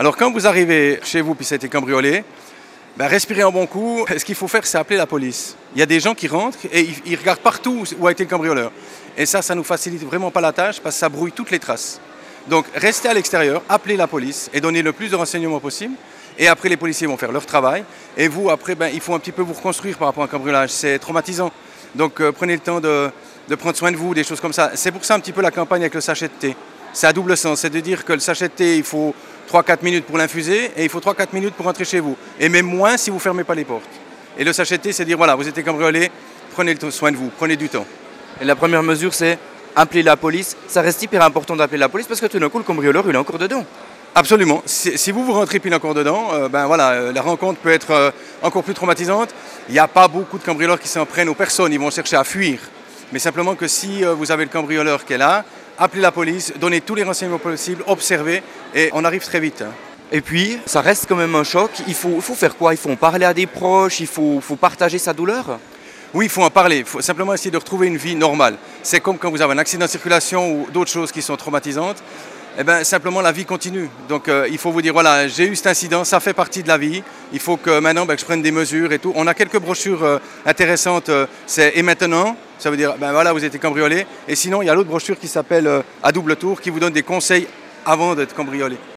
Alors quand vous arrivez chez vous puis ça a été cambriolé, respirez un bon coup. Ce qu'il faut faire, c'est appeler la police. Il y a des gens qui rentrent et ils regardent partout où a été le cambrioleur. Et ça nous facilite vraiment pas la tâche parce que ça brouille toutes les traces. Donc restez à l'extérieur, appelez la police et donnez le plus de renseignements possible. Et après, les policiers vont faire leur travail. Et vous, après, il faut un petit peu vous reconstruire par rapport à un cambriolage. C'est traumatisant. Donc prenez le temps de prendre soin de vous, des choses comme ça. C'est pour ça un petit peu la campagne avec le sachet de thé. C'est à double sens. C'est de dire que le sachet de thé, il faut 3-4 minutes pour l'infuser et il faut 3-4 minutes pour rentrer chez vous. Et même moins si vous ne fermez pas les portes. Et le sachet de thé, c'est dire, voilà, vous êtes cambriolé, prenez soin de vous, prenez du temps. Et la première mesure, c'est appeler la police. Ça reste hyper important d'appeler la police parce que tout d'un coup, le cambrioleur, il est encore dedans. Absolument. Si vous rentrez pile encore dedans, la rencontre peut être encore plus traumatisante. Il n'y a pas beaucoup de cambrioleurs qui s'en prennent aux personnes, ils vont chercher à fuir. Mais simplement que si vous avez le cambrioleur qui est là, appelez la police, donnez tous les renseignements possibles, observez et on arrive très vite. Et puis, ça reste quand même un choc. Il faut faire quoi? Il faut en parler à des proches, il faut partager sa douleur? Oui, il faut en parler. Il faut simplement essayer de retrouver une vie normale. C'est comme quand vous avez un accident de circulation ou d'autres choses qui sont traumatisantes. Simplement la vie continue. Donc il faut vous dire, voilà, j'ai eu cet incident, ça fait partie de la vie. Il faut que maintenant que je prenne des mesures et tout. On a quelques brochures intéressantes. C'est Et maintenant, ça veut dire, voilà, vous avez été cambriolé. Et sinon, il y a l'autre brochure qui s'appelle À double tour, qui vous donne des conseils avant d'être cambriolé.